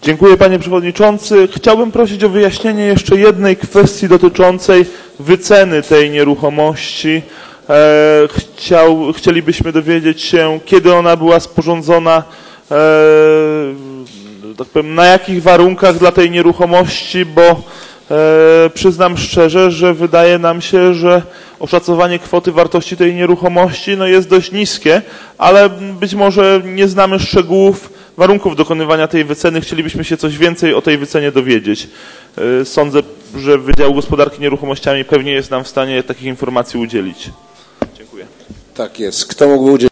Dziękuję, panie przewodniczący. Chciałbym prosić o wyjaśnienie jeszcze jednej kwestii dotyczącej wyceny tej nieruchomości. Chcielibyśmy dowiedzieć się, kiedy ona była sporządzona, tak powiem, na jakich warunkach dla tej nieruchomości, bo przyznam szczerze, że wydaje nam się, że oszacowanie kwoty wartości tej nieruchomości jest dość niskie, ale być może nie znamy szczegółów warunków dokonywania tej wyceny. Chcielibyśmy się coś więcej o tej wycenie dowiedzieć. Sądzę, że Wydział Gospodarki Nieruchomościami pewnie jest nam w stanie takich informacji udzielić. Dziękuję. Tak jest. Kto mógłby udzielić?